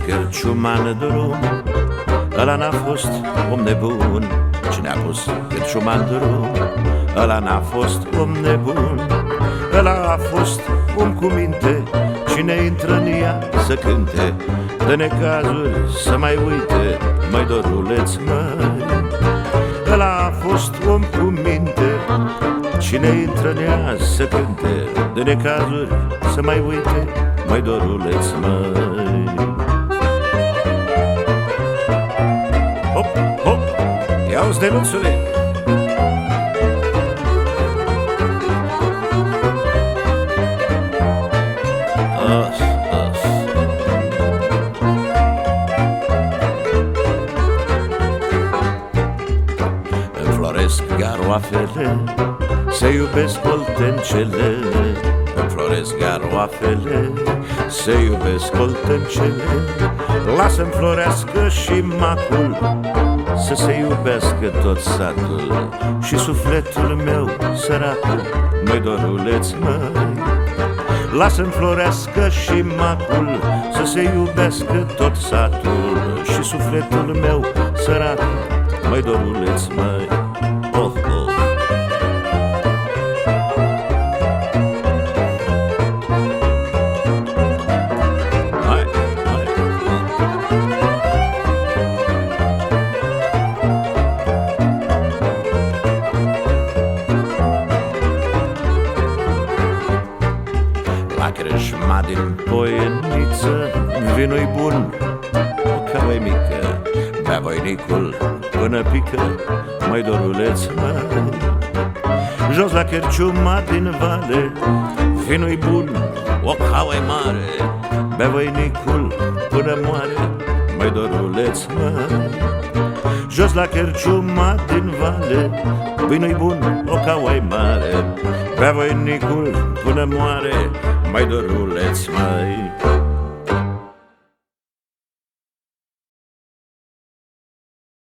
cârciuman drum, ăla n-a fost om nebun. Cine a pus cârciuman drum, ăla n-a fost om nebun. Ăla a fost om cu minte, cine intră în ea să cânte, de necazuri să mai uite, măi doruleț, măi. Ăla a fost om cu minte, cine intră în ea să cânte, de necazuri să mai uite, măi doruleț, măi. Hop, hop, ia-o-ți de luțule! Înfloresc garoafele, se iubesc oltencele. Înfloresc garoafele, se iubesc oltencele. Lasă-mi florească și macul, să se iubească tot satul și sufletul meu săracul, măi doruleț, măi. Lasă-mi florească și macul, să se iubească tot satul și sufletul meu săracul, măi doruleț, măi. Oh, oh. Hai, hai. La crâșma din Poieniță vinul-i bun, o cavă mică, bea voinicul până pică, măi doruleț, măi. Jos la cârciuma din vale, vinul-i bun, o cauă mare, bea voinicul până moare, măi doruleț, măi. Jos la cârciuma din vale, vinul-i bun, o cauă mare, bea voinicul până moare, măi doruleț, măi.